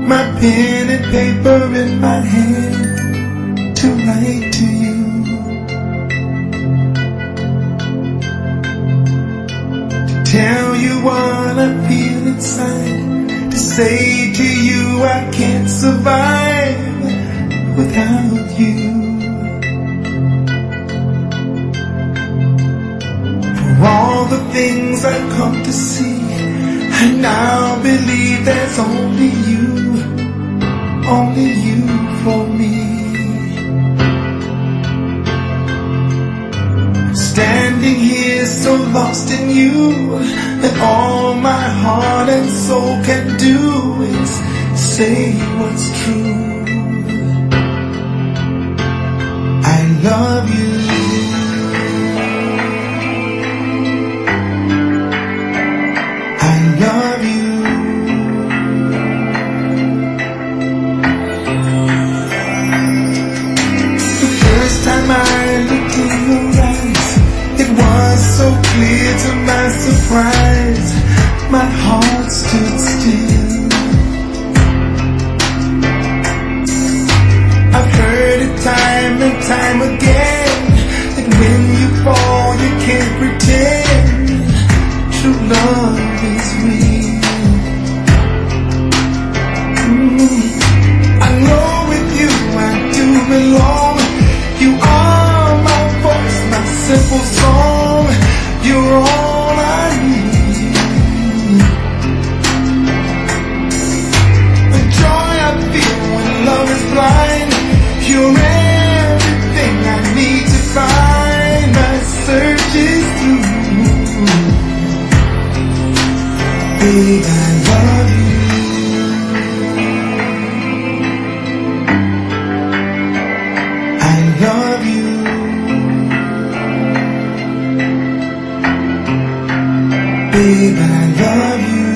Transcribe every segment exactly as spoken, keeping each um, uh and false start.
my pen and paper in my hand to write to you. To tell you what I feel inside, to say to you I can't survive without you. For all the things I've come to see, I now believe there's only you, only you for me. I'm standing here so lost in you that all my heart and soul can do is say what's true. I love you. Love you. The first time I looked in your eyes, it was so clear to my surprise, my heart stood still. I've heard it time and time again, that when you fall you can't pretend true love is real. Mm. I know with you I do belong. You are my voice, my simple song. You're all I need. The joy I feel when love is blind, you're everything I need to find. My search is through. Babe, I love you. I love you. Babe, I love you.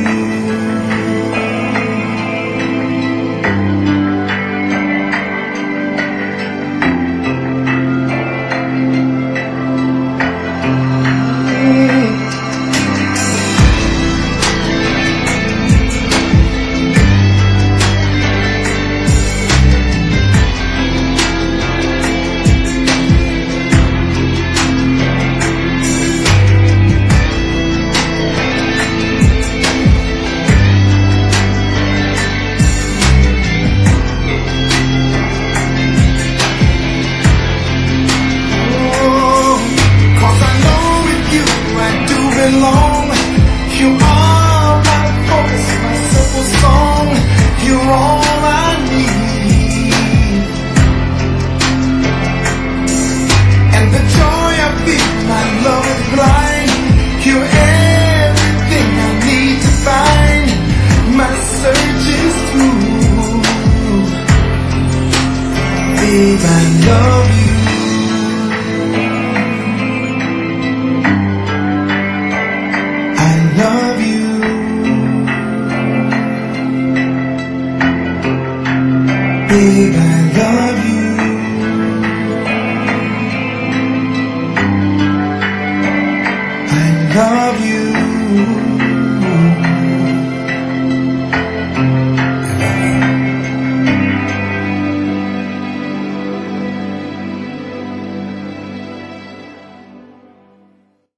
Long. You are my voice, my simple song. You're all I need. And the joy I feel, my love is blind. You're everything I need to find. My search is through. Babe, I love you. Love you. Babe, I love you. I love you.